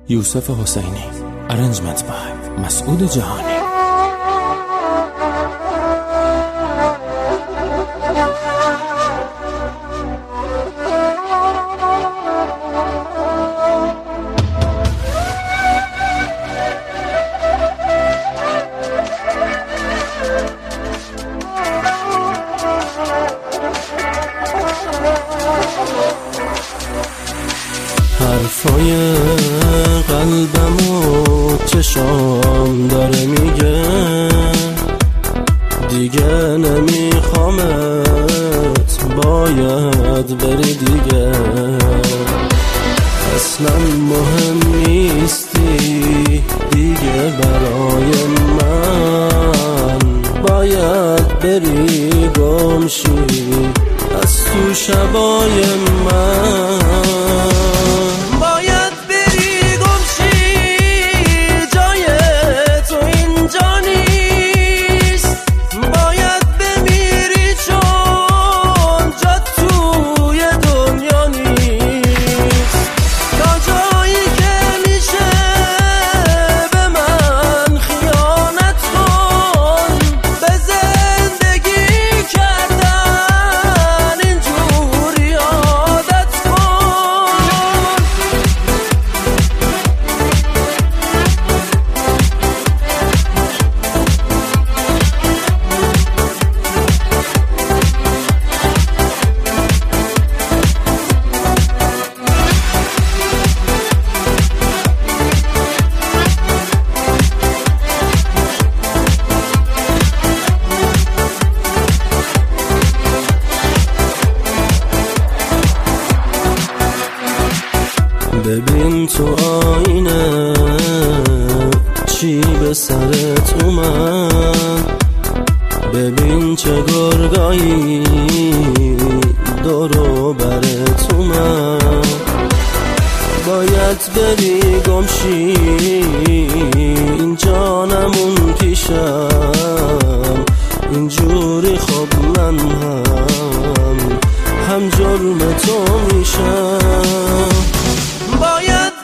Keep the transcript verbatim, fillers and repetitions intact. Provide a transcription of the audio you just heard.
یوسف حسینی. Arrangement by مسعود جهانی. حرفای قلبم و چشام داره میگه دیگه نمیخوامت، باید بری دیگه، اصلا مهم نیستی دیگه برای من، باید بری گمشی از تو شبای من، ببین تو آینه چی به سرت اومد، ببین چه گرگایی دورو برت اومد، باید بری گمشی اینجا نمون پیشم، اینجوری خب من هم هم جرم تو میشم، باید